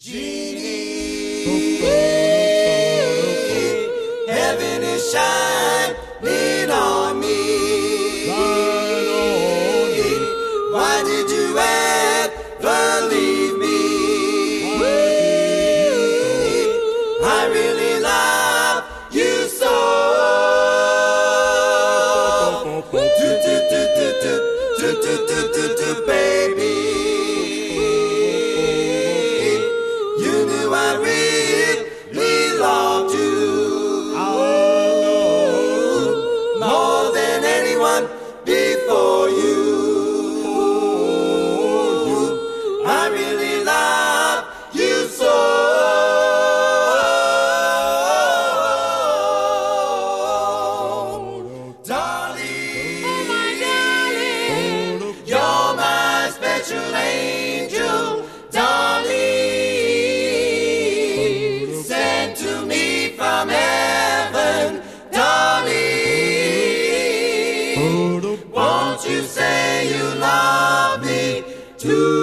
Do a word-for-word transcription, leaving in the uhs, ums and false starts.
Genie, heaven is shining on me. Why did you ever leave me? I really love you so. Do, do, do, do, do, do, do, do, do, do, baby. You knew I really loved you more than anyone before you. I really love you so. Darling, oh my darling, you're my special angel. Darling, sent to me from heaven. Darling, won't you say you love me too?